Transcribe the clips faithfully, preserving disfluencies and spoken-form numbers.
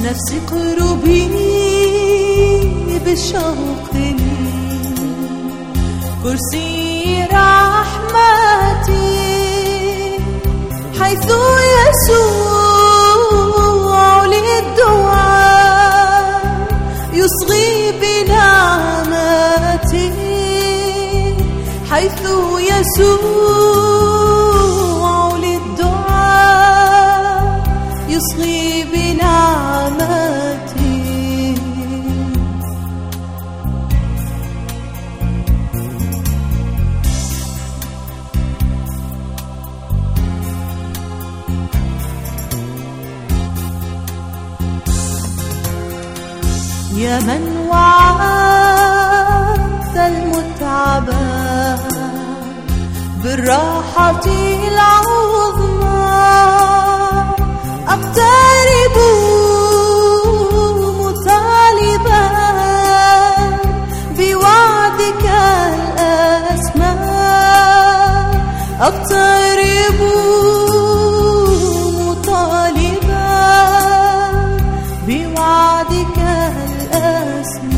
نفسي قربي بالشوق لي، كرسي رحمتي حيث يسوع للدعاء يصغي بنعمتي، حيث يسوع للدعاء يصغي بنعمتي. يا من وعدت المتعبة بالراحة العظمى، أقترب مطالبا بوعدك الأسمى، أقترب مطالبا بوعدك الأسمى.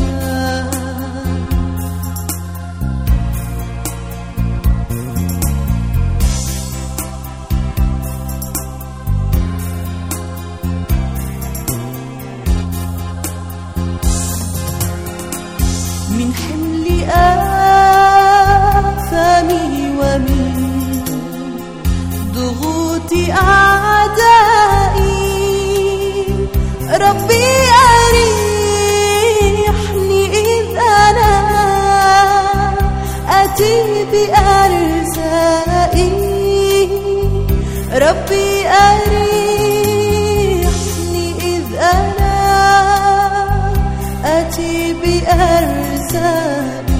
من حمل آثامي ومن ضغوط أعدائي، ربي أريحني إذ أنا أتي بأرزائي، ربي أريحني إذ أنا أتي بأرزائي.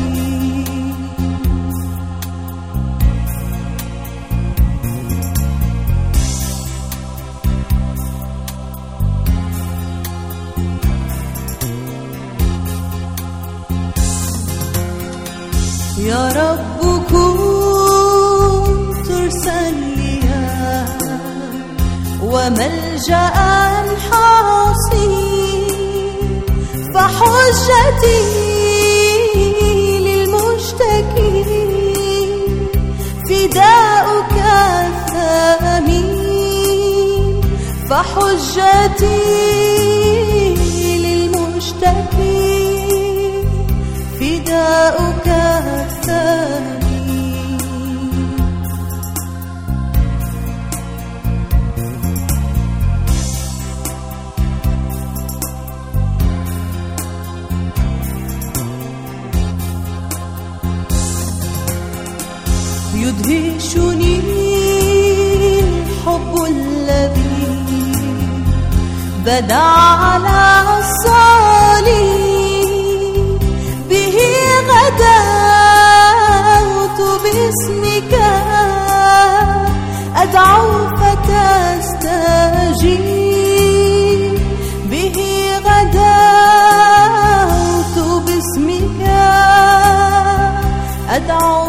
يا رب كن ترسا ليا وملجأ حصين، فحجتي للمشتكين فداؤك الثمين، فحجتي للمشتكين فداؤك الثمين. يدهشني الحب الذي بدا على الصليب، به غدوت باسمك أدعو فتستجيب، به غدوت باسمك أدعو